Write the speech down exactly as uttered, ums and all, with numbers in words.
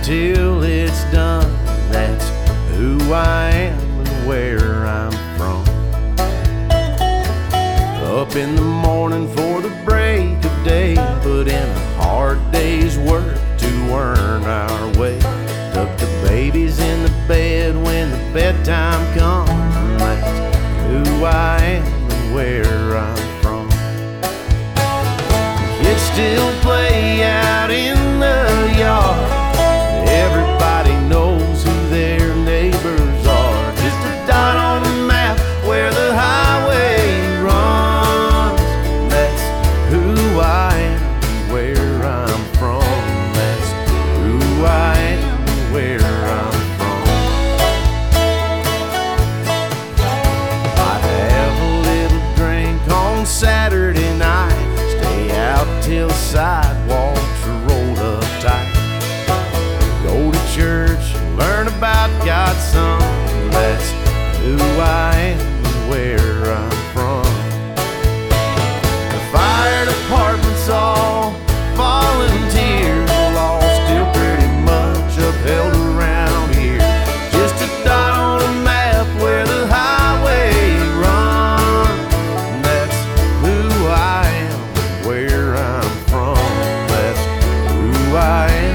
till it's done. That's who I am and where I'm from. Up in the morning for the break of day, put in a hard day's work to earn our way. Tuck the babies in the bed when the bedtime comes. That's who I am and where I'm from. Kids still play out in the yard. Everybody knows who their neighbors are. Just a dot on the map where the highway runs. That's who I am and where I'm from. That's who I am and where I'm from. I'd have a little drink on Saturday night, stay out till sidewalks are rolled up tight. Go to church, learn about God's Son. That's who I am and where I'm from. The fire department's all volunteers, the law still pretty much upheld around here. Just a dot on a map where the highway runs. That's who I am and where I'm from. That's who I am.